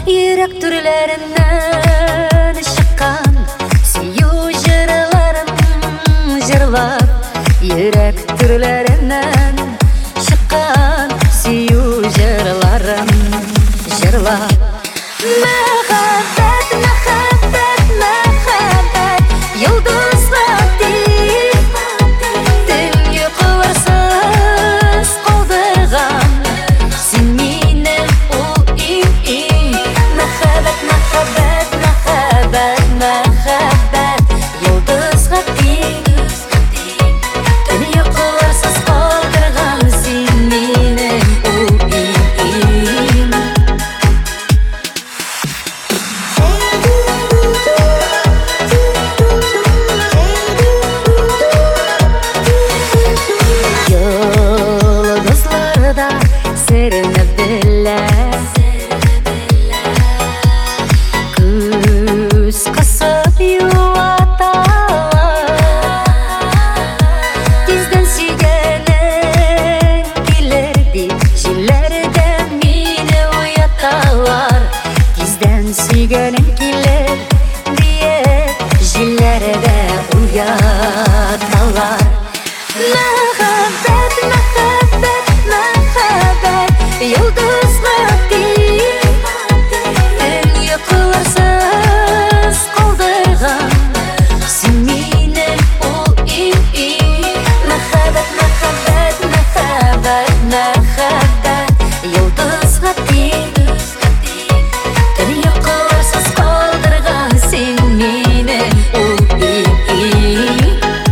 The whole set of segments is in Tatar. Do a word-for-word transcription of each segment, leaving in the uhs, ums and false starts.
Yürek türlerinden çıkan Siyu jırlarım jırlap Yürek türlerinden çıkan Siyu jırlarım jırlap Mehabbet, mehabbet, mehabbet Yıldızlar değil Dünya kıvarsız kaldırgan Sen benim o im im Mehabbet, mehabbet, mehabbet, mehabbet Yıldızlar değil Dünya kıvarsız kaldırgan Sen benim o im im Yıldızlarda serinediler Күз кысып юаталар Тизден сүйгенің келер деп Жиллерде мені уяталар Тизден сүйгенің келер деп Жиллерде уяталар Mehabbet, mehabbet, mehabbet Yıldızlar değil Dünya kılarsız kaldırgan Sen benim o im im Mehabbet, mehabbet, mehabbet, mehabbet Yıldızlar değil Dünya kılarsız kaldırgan Sen benim o im im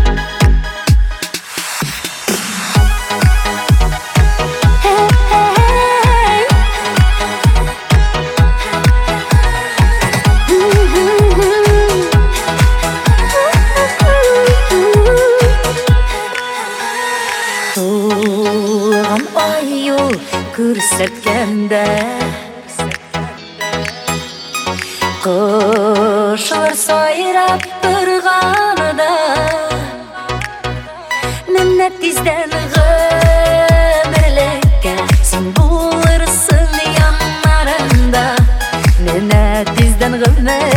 Туылған аю көрсеткенде Құшылар сайрап тұрғанында Міне тизден ғөмірлікке Сен болырсың янарында Міне тизден ғөмірлікке